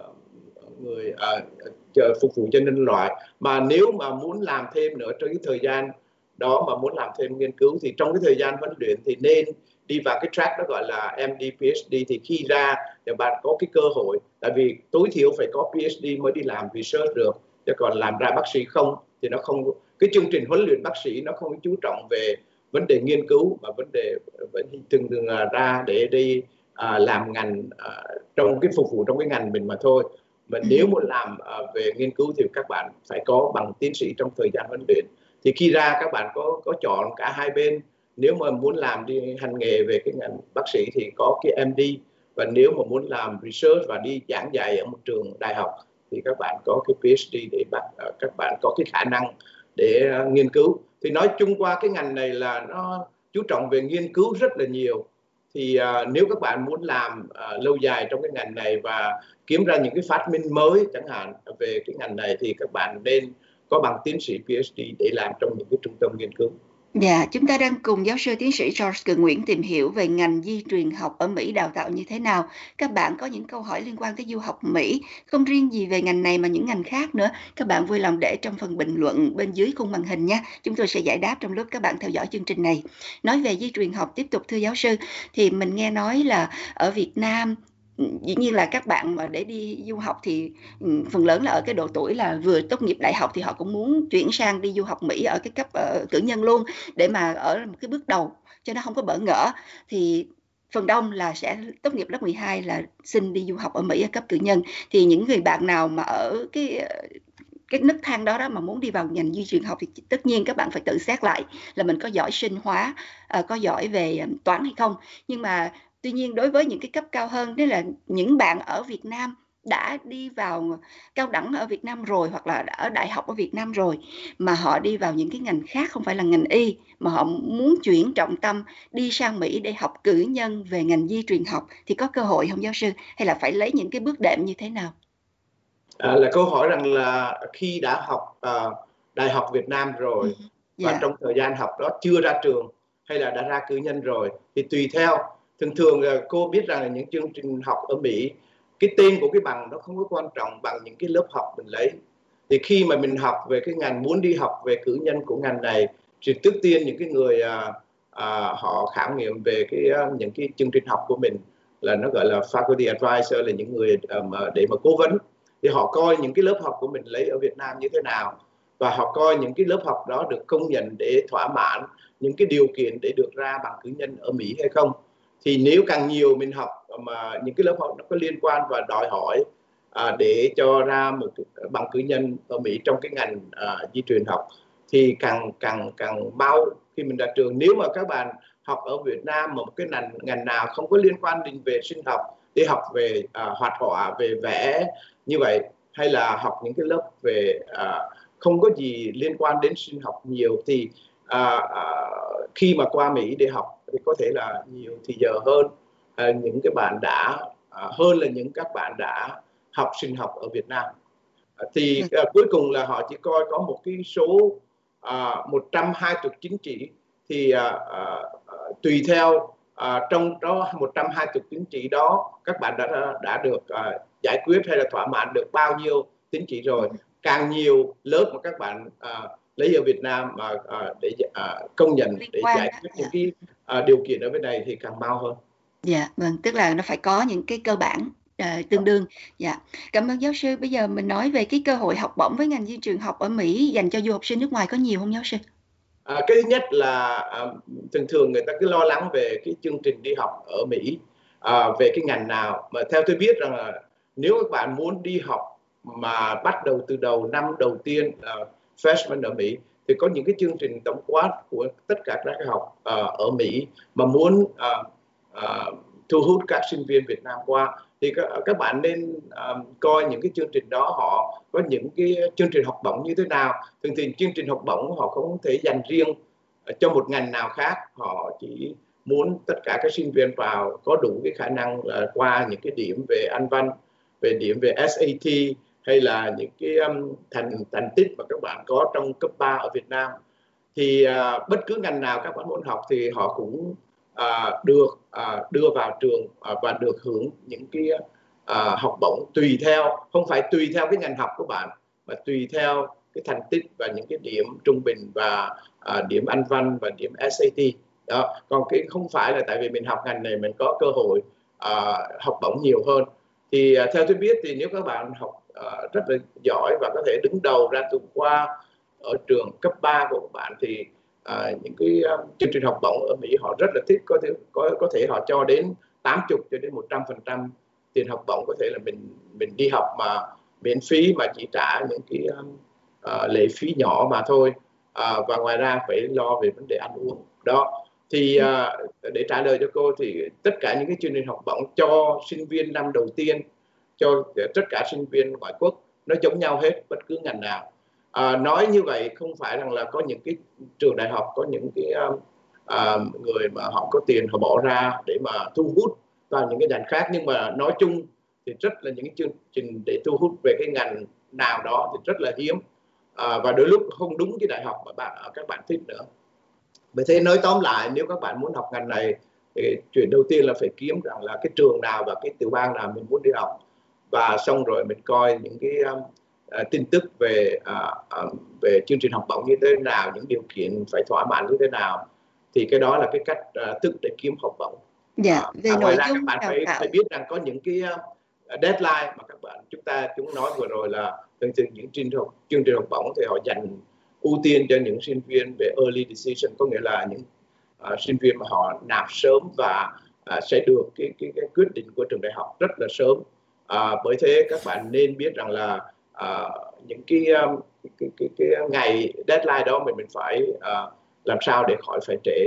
Speaker 2: người à, chờ phục vụ cho nhân loại, mà nếu mà muốn làm thêm nữa trong cái thời gian đó mà muốn làm thêm nghiên cứu, thì trong cái thời gian huấn luyện thì nên đi vào cái track đó gọi là em đê PhD, thì khi ra thì bạn có cái cơ hội, tại vì tối thiểu phải có PhD mới đi làm research được, chứ còn làm ra bác sĩ không thì nó không, cái chương trình huấn luyện bác sĩ nó không chú trọng về vấn đề nghiên cứu, mà vấn đề vẫn thường thường là ra để đi à, làm ngành à, trong cái phục vụ trong cái ngành mình mà thôi. Mà nếu muốn làm uh, về nghiên cứu thì các bạn phải có bằng tiến sĩ trong thời gian huấn luyện. Thì khi ra các bạn có có chọn cả hai bên. Nếu mà muốn làm đi hành nghề về cái ngành bác sĩ thì có cái em đê, và nếu mà muốn làm research và đi giảng dạy ở một trường đại học thì các bạn có cái PhD để bạn, uh, các bạn có cái khả năng để uh, nghiên cứu. Thì nói chung qua cái ngành này là nó chú trọng về nghiên cứu rất là nhiều. Thì uh, nếu các bạn muốn làm uh, lâu dài trong cái ngành này và kiếm ra những cái phát minh mới chẳng hạn về cái ngành này, thì các bạn nên có bằng tiến sĩ PhD để làm trong những cái trung tâm nghiên cứu.
Speaker 1: Dạ, chúng ta đang cùng giáo sư tiến sĩ George Cường Nguyễn tìm hiểu về ngành di truyền học ở Mỹ đào tạo như thế nào. Các bạn có những câu hỏi liên quan tới du học Mỹ, không riêng gì về ngành này mà những ngành khác nữa, các bạn vui lòng để trong phần bình luận bên dưới khung màn hình nha. Chúng tôi sẽ giải đáp trong lúc các bạn theo dõi chương trình này. Nói về di truyền học tiếp tục thưa giáo sư, thì mình nghe nói là ở Việt Nam dĩ nhiên là các bạn mà để đi du học thì phần lớn là ở cái độ tuổi là vừa tốt nghiệp đại học thì họ cũng muốn chuyển sang đi du học Mỹ ở cái cấp uh, cử nhân luôn, để mà ở một cái bước đầu cho nó không có bỡ ngỡ. Thì phần đông là sẽ tốt nghiệp lớp mười hai là xin đi du học ở Mỹ ở cấp cử nhân. Thì những người bạn nào mà ở cái cái nấc thang đó đó mà muốn đi vào ngành di truyền học thì tất nhiên các bạn phải tự xét lại là mình có giỏi sinh hóa, uh, có giỏi về toán hay không. Nhưng mà tuy nhiên đối với những cái cấp cao hơn, tức là những bạn ở Việt Nam đã đi vào cao đẳng ở Việt Nam rồi, hoặc là ở đại học ở Việt Nam rồi, mà họ đi vào những cái ngành khác không phải là ngành y, mà họ muốn chuyển trọng tâm đi sang Mỹ để học cử nhân về ngành di truyền học, thì có cơ hội không giáo sư, hay là phải lấy những cái bước đệm như thế nào?
Speaker 2: À, là câu hỏi rằng là khi đã học uh, đại học Việt Nam rồi, uh-huh. và yeah. trong thời gian học đó chưa ra trường hay là đã ra cử nhân rồi, thì tùy theo. Thường thường là cô biết rằng là những chương trình học ở Mỹ, cái tên của cái bằng nó không có quan trọng bằng những cái lớp học mình lấy. Thì khi mà mình học về cái ngành, muốn đi học về cử nhân của ngành này, thì trước tiên những cái người uh, uh, họ khảo nghiệm về cái uh, những cái chương trình học của mình là nó gọi là faculty advisor, là những người um, để mà cố vấn. Thì họ coi những cái lớp học của mình lấy ở Việt Nam như thế nào, và họ coi những cái lớp học đó được công nhận để thỏa mãn những cái điều kiện để được ra bằng cử nhân ở Mỹ hay không. Thì nếu càng nhiều mình học mà những cái lớp học nó có liên quan và đòi hỏi à, để cho ra một bằng cử nhân ở Mỹ trong cái ngành à, di truyền học, thì càng càng càng mau khi mình ra trường. Nếu mà các bạn học ở Việt Nam mà một cái ngành ngành nào không có liên quan đến về sinh học, để học về à, hoạt họa, về vẽ như vậy, hay là học những cái lớp về à, không có gì liên quan đến sinh học nhiều, thì à, à, khi mà qua Mỹ để học thì có thể là nhiều thì giờ hơn à, những cái bạn đã à, hơn là những các bạn đã học sinh học ở Việt Nam. À, thì à, cuối cùng là họ chỉ coi có một cái số à, một trăm hai mươi tín chỉ, thì à, à, tùy theo à, trong đó một trăm hai mươi tín chỉ đó các bạn đã đã được à, giải quyết hay là thỏa mãn được bao nhiêu tín chỉ rồi. Càng nhiều lớp mà các bạn à, lấy ở Việt Nam mà à, để à, công nhận để giải quyết những cái à, điều kiện ở bên này thì càng mau hơn.
Speaker 1: Dạ, vâng, tức là nó phải có những cái cơ bản uh, tương đương. Dạ, cảm ơn giáo sư. Bây giờ mình nói về cái cơ hội học bổng với ngành di truyền học ở Mỹ dành cho du học sinh nước ngoài có nhiều không giáo sư?
Speaker 2: À, cái thứ nhất là à, thường thường người ta cứ lo lắng về cái chương trình đi học ở Mỹ, à, về cái ngành nào. Mà theo tôi biết rằng là nếu các bạn muốn đi học mà bắt đầu từ đầu năm đầu tiên uh, freshman ở Mỹ, thì có những cái chương trình tổng quát của tất cả các học uh, ở Mỹ mà muốn uh, uh, thu hút các sinh viên Việt Nam qua, thì các, các bạn nên uh, coi những cái chương trình đó họ có những cái chương trình học bổng như thế nào. Thường thì chương trình học bổng họ không thể dành riêng cho một ngành nào khác, họ chỉ muốn tất cả các sinh viên vào có đủ cái khả năng là qua những cái điểm về Anh văn, về điểm về ét a tê, hay là những cái um, thành thành tích mà các bạn có trong cấp ba ở Việt Nam. Thì uh, bất cứ ngành nào các bạn muốn học thì họ cũng uh, được uh, đưa vào trường uh, và được hưởng những cái uh, học bổng tùy theo, không phải tùy theo cái ngành học của bạn, mà tùy theo cái thành tích và những cái điểm trung bình và uh, điểm Anh văn và điểm ét a tê đó. Còn cái không phải là tại vì mình học ngành này mình có cơ hội uh, học bổng nhiều hơn. Thì uh, theo tôi biết thì nếu các bạn học uh, rất là giỏi và có thể đứng đầu ra tuần qua ở trường cấp ba của các bạn thì à, những cái um, chương trình học bổng ở Mỹ họ rất là thích, có thể có có thể họ cho đến tám mươi cho đến một trăm phần trăm tiền học bổng, có thể là mình mình đi học mà miễn phí mà chỉ trả những cái um, uh, lệ phí nhỏ mà thôi, à, và ngoài ra phải lo về vấn đề ăn uống đó. Thì uh, để trả lời cho cô thì tất cả những cái chương trình học bổng cho sinh viên năm đầu tiên, cho tất cả sinh viên ngoại quốc nó giống nhau hết, bất cứ ngành nào. À, nói như vậy không phải rằng là có những cái trường đại học có những cái à, người mà họ có tiền họ bỏ ra để mà thu hút vào những cái ngành khác, nhưng mà nói chung thì rất là những cái chương trình để thu hút về cái ngành nào đó thì rất là hiếm, à, và đôi lúc không đúng cái đại học mà bạn các bạn thích nữa. Vậy thế nói tóm lại, nếu các bạn muốn học ngành này thì chuyện đầu tiên là phải kiếm rằng là cái trường nào và cái tiểu bang nào mình muốn đi học, và xong rồi mình coi những cái uh, tin tức về uh, uh, về chương trình học bổng như thế nào, những điều kiện phải thỏa mãn như thế nào, thì cái đó là cái cách uh, thức để kiếm học bổng.
Speaker 1: Dạ,
Speaker 2: Uh,
Speaker 1: về
Speaker 2: à, ngoài
Speaker 1: nội
Speaker 2: ra các
Speaker 1: dung
Speaker 2: bạn
Speaker 1: đào
Speaker 2: phải
Speaker 1: tạo.
Speaker 2: phải biết rằng có những cái uh, deadline mà các bạn chúng ta chúng nói vừa rồi, là thường thường những chương trình học, chương trình học bổng thì họ dành ưu tiên cho những sinh viên về early decision, có nghĩa là những uh, sinh viên mà họ nạp sớm và uh, sẽ được cái, cái, cái quyết định của trường đại học rất là sớm. Uh, bởi thế các bạn nên biết rằng là uh, những cái, um, cái, cái, cái ngày deadline đó mình mình phải uh, làm sao để khỏi phải trễ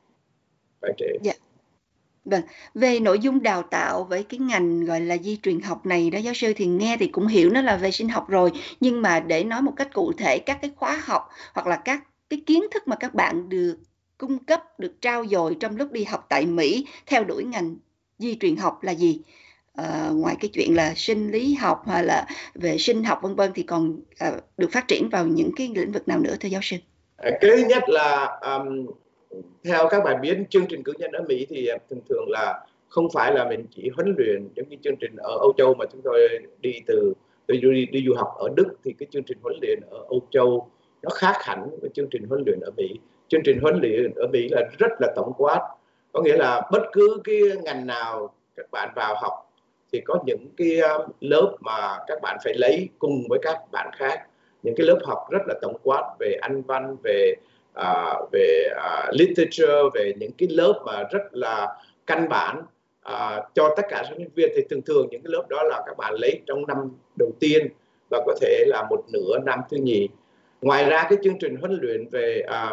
Speaker 2: phải trễ.
Speaker 1: Dạ. Vâng, về nội dung đào tạo với cái ngành gọi là di truyền học này đó giáo sư, thì nghe thì cũng hiểu nó là về sinh học rồi, nhưng mà để nói một cách cụ thể các cái khóa học hoặc là các cái kiến thức mà các bạn được cung cấp, được trau dồi trong lúc đi học tại Mỹ theo đuổi ngành di truyền học là gì? À, ngoài cái chuyện là sinh lý học hay là về sinh học vân vân thì còn à, được phát triển vào những cái lĩnh vực nào nữa thưa giáo sư?
Speaker 2: Cái thứ nhất là um, theo các bạn biết chương trình cử nhân ở Mỹ thì thường thường là không phải là mình chỉ huấn luyện giống như chương trình ở Âu Châu mà chúng tôi đi từ đi, đi, đi du học ở Đức, thì cái chương trình huấn luyện ở Âu Châu nó khác hẳn với chương trình huấn luyện ở Mỹ. Chương trình huấn luyện ở Mỹ là rất là tổng quát, có nghĩa là bất cứ cái ngành nào các bạn vào học thì có những cái lớp mà các bạn phải lấy cùng với các bạn khác, những cái lớp học rất là tổng quát về Anh văn, về uh, về uh, literature, về những cái lớp mà rất là căn bản uh, cho tất cả sinh viên. Thì thường thường những cái lớp đó là các bạn lấy trong năm đầu tiên và có thể là một nửa năm thứ nhì. Ngoài ra cái chương trình huấn luyện về uh,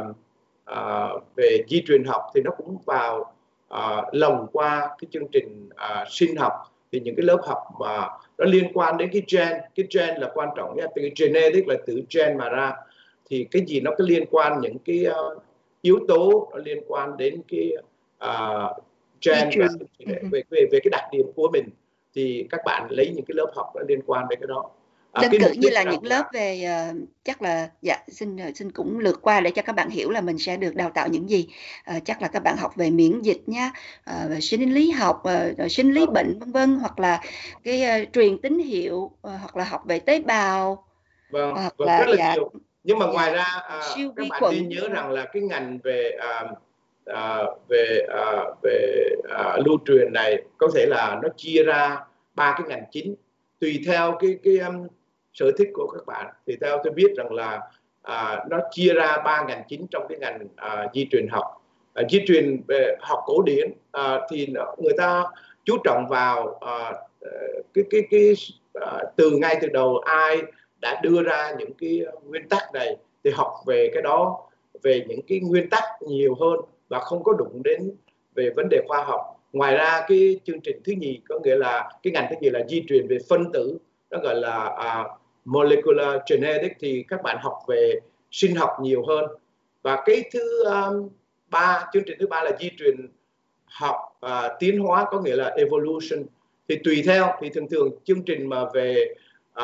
Speaker 2: uh, về di truyền học thì nó cũng vào uh, lồng qua cái chương trình uh, sinh học. Thì những cái lớp học mà nó liên quan đến cái gen, cái gen là quan trọng nhé, từ genetic là từ gen mà ra, thì cái gì nó có liên quan những cái uh, yếu tố nó liên quan đến cái uh, gen và về, về về cái đặc điểm của mình, thì các bạn lấy những cái lớp học nó liên quan đến cái đó.
Speaker 1: À, đơn cử như là những lớp là... về uh, chắc là dạ xin xin cũng lược qua để cho các bạn hiểu là mình sẽ được đào tạo những gì. Uh, chắc là các bạn học về miễn dịch nhá, uh, về sinh lý học, uh, sinh lý bệnh vân vân, hoặc là cái uh, truyền tín hiệu, uh, hoặc là học về tế bào,
Speaker 2: vâng,
Speaker 1: hoặc
Speaker 2: vâng,
Speaker 1: là
Speaker 2: rất là
Speaker 1: dạ,
Speaker 2: nhiều. Nhưng mà
Speaker 1: dạ,
Speaker 2: ngoài ra à,
Speaker 1: siêu
Speaker 2: các
Speaker 1: vi
Speaker 2: bạn
Speaker 1: khuẩn
Speaker 2: nên nhớ rằng là cái ngành về à, à, về à, về à, lưu truyền này có thể là nó chia ra ba cái ngành chính tùy theo cái cái um, sở thích của các bạn. Thì theo tôi biết rằng là à, nó chia ra ba ngành chính trong cái ngành à, di truyền học. À, di truyền về học cổ điển à, thì người ta chú trọng vào à, cái cái cái à, từ ngay từ đầu ai đã đưa ra những cái nguyên tắc này thì học về cái đó, về những cái nguyên tắc nhiều hơn và không có đụng đến về vấn đề khoa học. ngoài ra cái chương trình thứ nhì, có nghĩa là cái ngành thứ nhì là di truyền về phân tử, nó gọi là uh, molecular genetics, thì các bạn học về sinh học nhiều hơn. Và cái thứ um, ba, chương trình thứ ba là di truyền học uh, tiến hóa, có nghĩa là evolution. Thì tùy theo, thì thường thường chương trình mà về uh,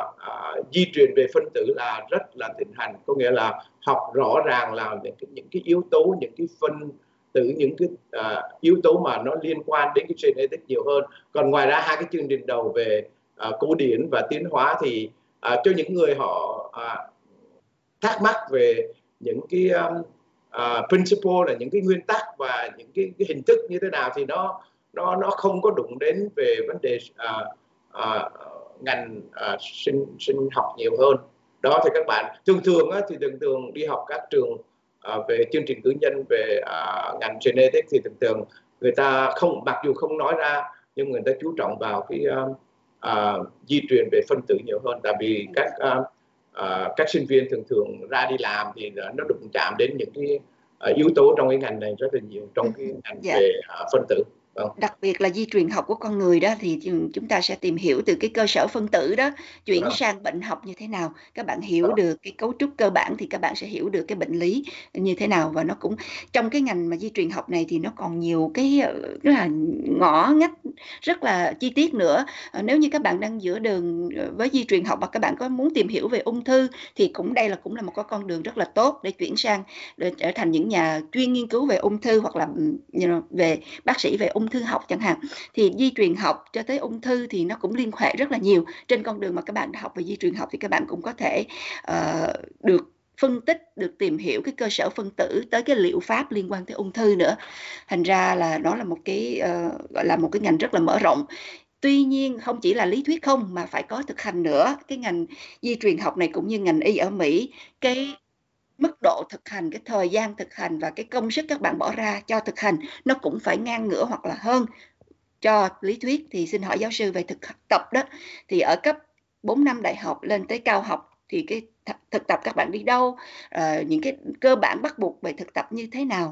Speaker 2: uh, di truyền về phân tử là rất là thịnh hành, có nghĩa là học rõ ràng là những cái, những cái yếu tố, những cái phân tử, những cái uh, yếu tố mà nó liên quan đến cái genetics nhiều hơn. Còn ngoài ra hai cái chương trình đầu về uh, cổ điển và tiến hóa thì uh, cho những người họ uh, thắc mắc về những cái um, uh, principle, là những cái nguyên tắc và những cái, cái hình thức như thế nào, thì nó nó nó không có đụng đến về vấn đề uh, uh, ngành uh, sinh sinh học nhiều hơn. Đó thì các bạn thường thường á, thì thường thường đi học các trường uh, về chương trình cử nhân về uh, ngành genetics thì thường thường người ta không, mặc dù không nói ra, nhưng người ta chú trọng vào cái uh, uh, di truyền về phân tử nhiều hơn. Tại vì các uh, uh, các sinh viên thường thường ra đi làm thì nó đụng chạm đến những cái uh, yếu tố trong cái ngành này rất là nhiều, trong cái ngành
Speaker 1: Dạ.
Speaker 2: về uh, phân tử. Vâng.
Speaker 1: Đặc biệt là di truyền học của con người đó, thì chúng ta sẽ tìm hiểu từ cái cơ sở phân tử đó chuyển
Speaker 2: Vâng.
Speaker 1: sang bệnh học như thế nào. Các bạn hiểu
Speaker 2: Vâng.
Speaker 1: được cái cấu trúc cơ bản thì các bạn sẽ hiểu được cái bệnh lý như thế nào. Và nó cũng, trong cái ngành mà di truyền học này thì nó còn nhiều cái rất là ngõ ngách, rất là chi tiết nữa. Nếu như các bạn đang giữa đường với di truyền học và các bạn có muốn tìm hiểu về ung thư thì cũng đây là cũng là một cái con đường rất là tốt để chuyển sang, để trở thành những nhà chuyên nghiên cứu về ung thư, hoặc là you know, về bác sĩ về ung thư học chẳng hạn. Thì di truyền học cho tới ung thư thì nó cũng liên hệ rất là nhiều. Trên con đường mà các bạn đã học về di truyền học thì các bạn cũng có thể uh, được phân tích, được tìm hiểu cái cơ sở phân tử tới cái liệu pháp liên quan tới ung thư nữa. Thành ra là đó là một cái uh, gọi là một cái ngành rất là mở rộng. Tuy nhiên không chỉ là lý thuyết không mà phải có thực hành nữa. Cái ngành di truyền học này cũng như ngành y ở Mỹ, cái mức độ thực hành, cái thời gian thực hành và cái công sức các bạn bỏ ra cho thực hành nó cũng phải ngang ngửa hoặc là hơn cho lý thuyết. Thì xin hỏi giáo sư về thực tập đó, thì ở cấp bốn năm đại học lên tới cao học thì cái thực tập các bạn đi đâu, à, những cái cơ bản bắt buộc về thực tập như thế nào?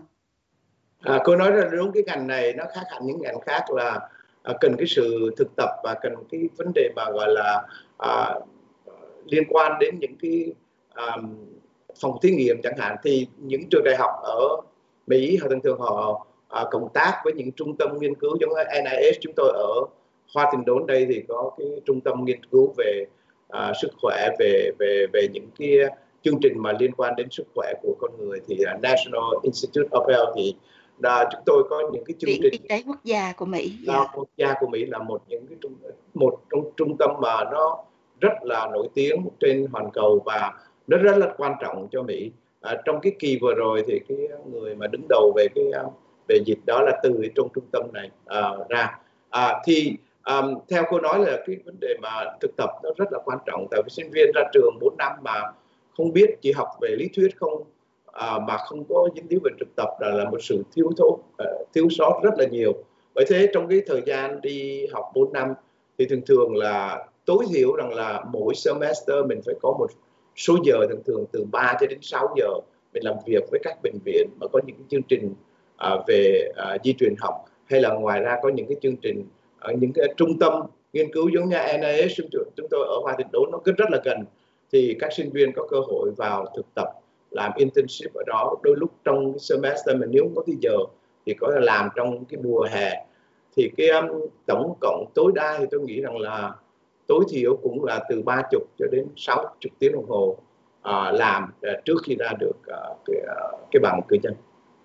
Speaker 2: À, cô nói là đúng, cái ngành này nó khác hẳn những ngành khác là à, cần cái sự thực tập và cần cái vấn đề mà gọi là à, liên quan đến những cái à, phòng thí nghiệm chẳng hạn. Thì những trường đại học ở Mỹ họ thường thường họ à, cộng tác với những trung tâm nghiên cứu giống như en i ết. Chúng tôi ở Hoa Trình Đốn đây thì có cái trung tâm nghiên cứu về à, sức khỏe, về về về những cái chương trình mà liên quan đến sức khỏe của con người, thì uh, National Institute of Health, thì là chúng tôi có những cái chương
Speaker 1: Viện
Speaker 2: trình
Speaker 1: Y tế Quốc gia của Mỹ.
Speaker 2: là
Speaker 1: Yeah.
Speaker 2: quốc gia của Mỹ là một những cái trung một trong trung tâm mà nó rất là nổi tiếng trên hoàn cầu và nó rất là quan trọng cho Mỹ. À, trong cái kỳ vừa rồi thì cái người mà đứng đầu về cái về dịch đó là từ trong trung tâm này à, ra. À, thì um, theo cô nói là cái vấn đề mà thực tập nó rất là quan trọng, tại vì sinh viên ra trường bốn năm mà không biết, chỉ học về lý thuyết không à, mà không có dính líu về thực tập là, là một sự thiếu thốn uh, thiếu sót rất là nhiều. Bởi thế trong cái thời gian đi học bốn năm thì thường thường là tối thiểu rằng là mỗi semester mình phải có một số giờ, thường thường từ ba cho đến sáu giờ mình làm việc với các bệnh viện mà có những cái chương trình uh, về uh, di truyền học, hay là ngoài ra có những cái chương trình ở uh, những cái trung tâm nghiên cứu giống như en i ết chúng tôi ở Hoa Trình Đốn nó rất là gần, thì các sinh viên có cơ hội vào thực tập, làm internship ở đó. Đôi lúc trong semester mình nếu không có thì giờ thì có thể làm trong cái mùa hè. Thì cái um, tổng cộng tối đa thì tôi nghĩ rằng là tối thiểu cũng là từ ba mươi cho đến sáu mươi tiếng đồng hồ uh, làm uh, trước khi ra được uh, cái, uh, cái bằng cử nhân.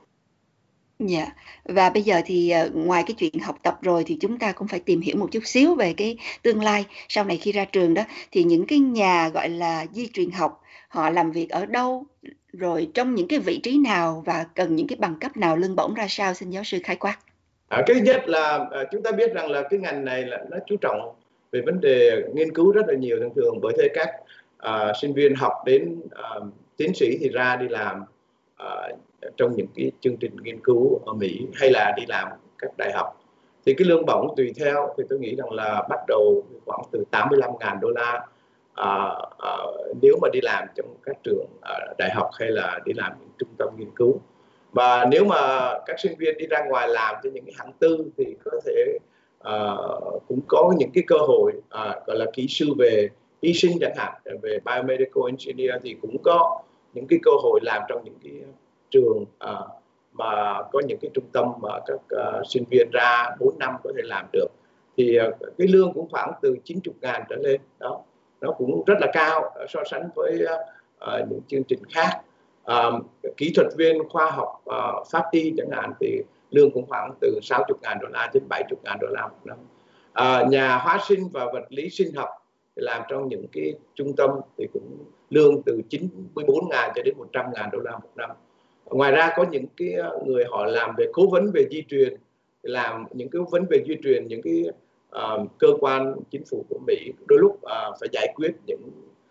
Speaker 1: Dạ. Và bây giờ thì uh, ngoài cái chuyện học tập rồi thì chúng ta cũng phải tìm hiểu một chút xíu về cái tương lai sau này khi ra trường đó. Thì những cái nhà gọi là di truyền học họ làm việc ở đâu, rồi trong những cái vị trí nào và cần những cái bằng cấp nào, lương bổng ra sao, xin giáo sư khái quát.
Speaker 2: À, cái nhất là à, chúng ta biết rằng là cái ngành này là nó chú trọng về vấn đề nghiên cứu rất là nhiều, thường thường bởi thế các à, sinh viên học đến à, tiến sĩ thì ra đi làm à, trong những cái chương trình nghiên cứu ở Mỹ hay là đi làm các đại học. Thì cái lương bổng tùy theo, thì tôi nghĩ rằng là bắt đầu khoảng từ tám mươi lăm ngàn đô la à, à, nếu mà đi làm trong các trường à, đại học hay là đi làm những trung tâm nghiên cứu. Và nếu mà các sinh viên đi ra ngoài làm cho những cái hãng tư thì có thể uh, cũng có những cái cơ hội uh, gọi là kỹ sư về y sinh chẳng hạn, về biomedical engineer thì cũng có những cái cơ hội làm trong những cái trường uh, mà có những cái trung tâm mà các uh, sinh viên ra bốn năm có thể làm được. Thì uh, cái lương cũng khoảng từ chín mươi ngàn trở lên đó, nó cũng rất là cao so sánh với uh, uh, những chương trình khác. Uh, kỹ thuật viên khoa học uh, pháp y chẳng hạn thì lương cũng khoảng từ sáu mươi ngàn đô la đến bảy mươi ngàn đô la một năm. Uh, nhà hóa sinh và vật lý sinh học thì làm trong những cái trung tâm thì cũng lương từ chín mươi bốn ngàn cho đến một trăm ngàn đô la một năm. Ngoài ra có những cái người họ làm về cố vấn về di truyền, làm những cái cố vấn về di truyền, những cái uh, cơ quan chính phủ của Mỹ đôi lúc uh, phải giải quyết những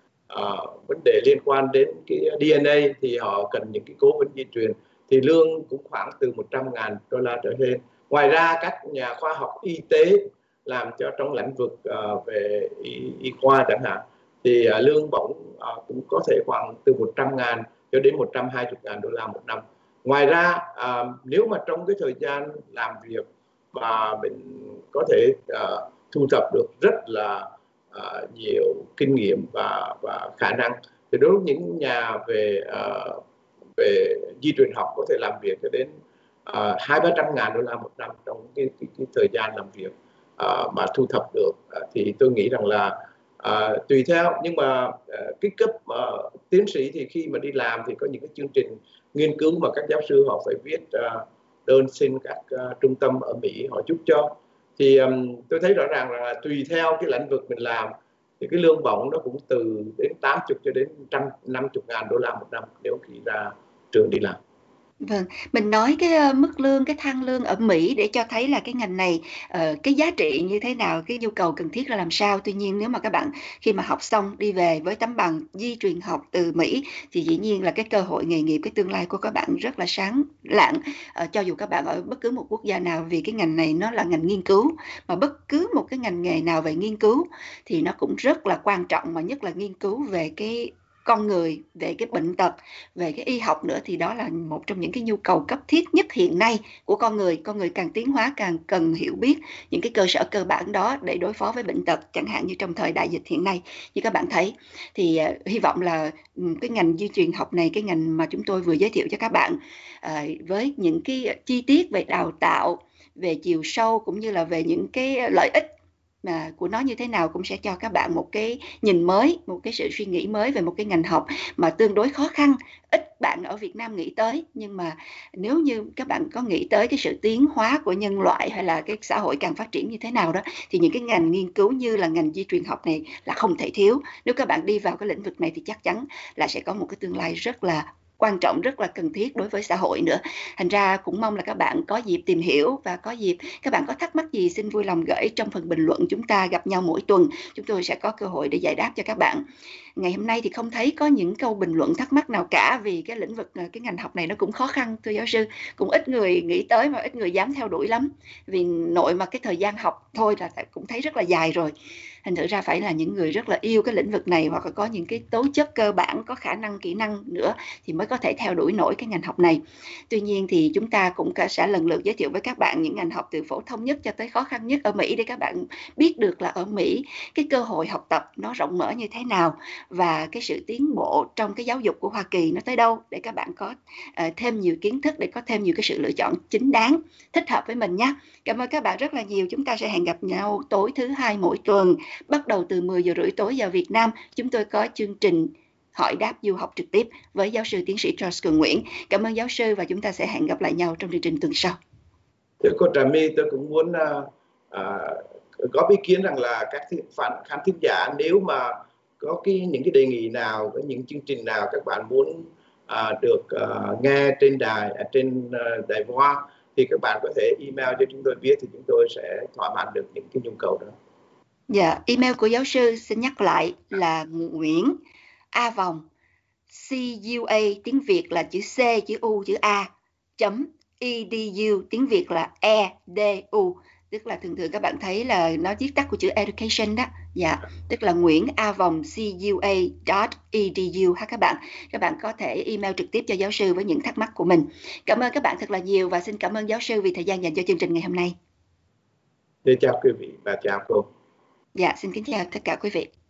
Speaker 2: uh, vấn đề liên quan đến cái đê en a thì họ cần những cái cố vấn di truyền thì lương cũng khoảng từ một trăm ngàn đô la trở lên. Ngoài ra các nhà khoa học y tế làm cho trong lĩnh vực uh, về y, y khoa chẳng hạn thì uh, lương bổng uh, cũng có thể khoảng từ một trăm ngàn cho đến một trăm hai mươi ngàn đô la một năm. Ngoài ra uh, nếu mà trong cái thời gian làm việc mà mình có thể uh, thu thập được rất là uh, nhiều kinh nghiệm và và khả năng thì đối với những nhà về uh, về di truyền học có thể làm việc cho đến uh, hai ba trăm ngàn đô la một năm trong cái, cái, cái thời gian làm việc uh, mà thu thập được. Uh, thì tôi nghĩ rằng là uh, tùy theo, nhưng mà uh, cái cấp uh, tiến sĩ thì khi mà đi làm thì có những cái chương trình nghiên cứu mà các giáo sư họ phải viết uh, đơn xin các uh, trung tâm ở Mỹ họ giúp cho. Thì um, tôi thấy rõ ràng là tùy theo cái lĩnh vực mình làm thì cái lương bổng nó cũng từ đến tám mươi cho đến một trăm năm mươi ngàn đô la một năm nếu khi ra trường đi làm.
Speaker 1: Vâng, mình nói cái uh, mức lương, cái thang lương ở Mỹ để cho thấy là cái ngành này uh, cái giá trị như thế nào, cái nhu cầu cần thiết là làm sao. Tuy nhiên nếu mà các bạn khi mà học xong đi về với tấm bằng di truyền học từ Mỹ thì dĩ nhiên là cái cơ hội nghề nghiệp, cái tương lai của các bạn rất là sáng lạng, uh, cho dù các bạn ở bất cứ một quốc gia nào, vì cái ngành này nó là ngành nghiên cứu, mà bất cứ một cái ngành nghề nào về nghiên cứu thì nó cũng rất là quan trọng, mà nhất là nghiên cứu về cái con người, về cái bệnh tật, về cái y học nữa, thì đó là một trong những cái nhu cầu cấp thiết nhất hiện nay của con người. Con người càng tiến hóa càng cần hiểu biết những cái cơ sở cơ bản đó để đối phó với bệnh tật, chẳng hạn như trong thời đại dịch hiện nay như các bạn thấy. Thì uh, hy vọng là um, cái ngành di truyền học này, cái ngành mà chúng tôi vừa giới thiệu cho các bạn, uh, với những cái chi tiết về đào tạo, về chiều sâu cũng như là về những cái lợi ích mà của nó như thế nào, cũng sẽ cho các bạn một cái nhìn mới, một cái sự suy nghĩ mới về một cái ngành học mà tương đối khó khăn, ít bạn ở Việt Nam nghĩ tới. Nhưng mà nếu như các bạn có nghĩ tới cái sự tiến hóa của nhân loại hay là cái xã hội càng phát triển như thế nào đó, thì những cái ngành nghiên cứu như là ngành di truyền học này là không thể thiếu. Nếu các bạn đi vào cái lĩnh vực này thì chắc chắn là sẽ có một cái tương lai rất là quan trọng, rất là cần thiết đối với xã hội nữa. Thành ra cũng mong là các bạn có dịp tìm hiểu, và có dịp các bạn có thắc mắc gì xin vui lòng gửi trong phần bình luận. Chúng ta gặp nhau mỗi tuần, chúng tôi sẽ có cơ hội để giải đáp cho các bạn. Ngày hôm nay thì không thấy có những câu bình luận thắc mắc nào cả, vì cái lĩnh vực, cái ngành học này nó cũng khó khăn, thưa giáo sư. Cũng ít người nghĩ tới mà ít người dám theo đuổi lắm, vì nội mà cái thời gian học thôi là cũng thấy rất là dài rồi. Thành thử ra phải là những người rất là yêu cái lĩnh vực này, hoặc là có những cái tố chất cơ bản, có khả năng, kỹ năng nữa thì mới có thể theo đuổi nổi cái ngành học này. Tuy nhiên thì chúng ta cũng sẽ lần lượt giới thiệu với các bạn những ngành học từ phổ thông nhất cho tới khó khăn nhất ở Mỹ, để các bạn biết được là ở Mỹ cái cơ hội học tập nó rộng mở như thế nào, và cái sự tiến bộ trong cái giáo dục của Hoa Kỳ nó tới đâu, để các bạn có uh, thêm nhiều kiến thức, để có thêm nhiều cái sự lựa chọn chính đáng, thích hợp với mình nhé. Cảm ơn các bạn rất là nhiều. Chúng ta sẽ hẹn gặp nhau tối thứ hai mỗi tuần, bắt đầu từ mười giờ rưỡi tối giờ Việt Nam. Chúng tôi có chương trình hỏi đáp du học trực tiếp với giáo sư tiến sĩ Charles Cường Nguyễn. Cảm ơn giáo sư, và chúng ta sẽ hẹn gặp lại nhau trong chương trình tuần sau.
Speaker 2: Thưa cô Trà My, tôi cũng muốn uh, uh, góp ý kiến rằng là các phản khán thính giả nếu mà có cái những cái đề nghị nào, có những chương trình nào các bạn muốn uh, được uh, nghe trên đài uh, trên uh, đài Voa thì các bạn có thể email cho chúng tôi biết, thì chúng tôi sẽ thỏa mãn được những cái nhu cầu đó.
Speaker 1: Dạ, email của giáo sư xin nhắc lại là Nguyễn A vòng cua, tiếng Việt là chữ C, chữ U, chữ A chấm edu, tiếng Việt là edu tức là thường thường các bạn thấy là nó viết tắt của chữ education đó. Dạ, tức là Nguyễn A Vòng cua dot edu ha các bạn. Các bạn có thể email trực tiếp cho giáo sư với những thắc mắc của mình. Cảm ơn các bạn thật là nhiều và xin cảm ơn giáo sư vì thời gian dành cho chương trình ngày hôm nay.
Speaker 2: Xin chào quý vị và chào cô.
Speaker 1: Dạ, xin kính chào tất cả quý vị.